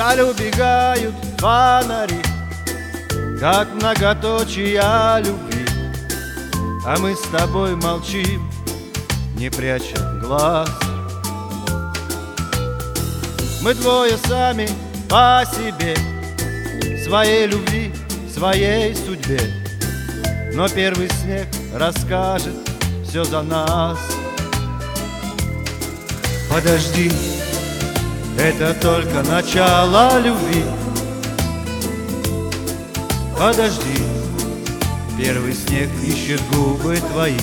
Вдаль убегают фонари, как многоточия любви, а мы с тобой молчим, не пряча глаз. Мы двое сами по себе, своей любви, своей судьбе, но первый снег расскажет все за нас. Подожди, это только начало любви. Подожди, первый снег ищет губы твои.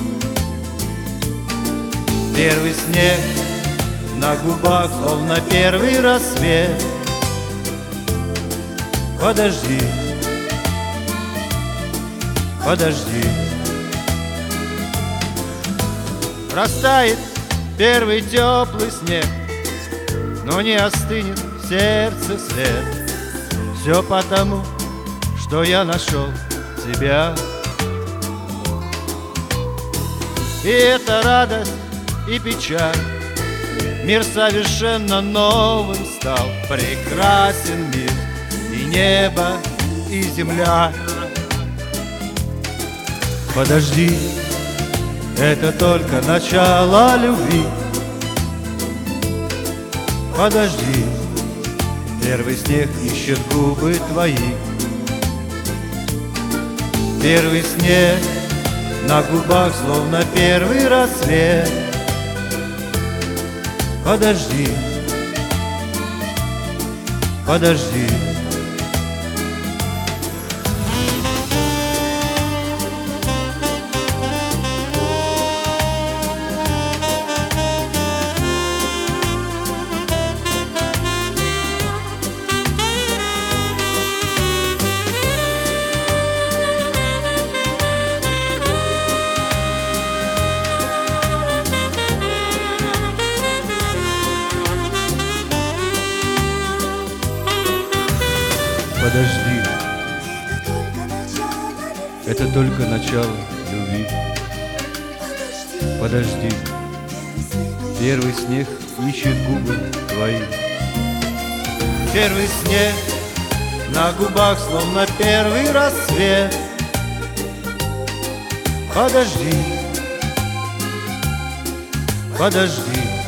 Первый снег на губах, словно первый рассвет. Подожди, подожди. Растает первый теплый снег, но не остынет в сердце свет. Все потому, что я нашел тебя. И это радость и печаль. Мир совершенно новым стал. Прекрасен мир, и небо, и земля. Подожди, это только начало любви. Подожди, первый снег ищет губы твои. Первый снег на губах, словно первый рассвет. Подожди, подожди. Подожди, это только начало любви. Подожди, первый снег ищет губы твои. Первый снег на губах, словно первый рассвет. Подожди, подожди.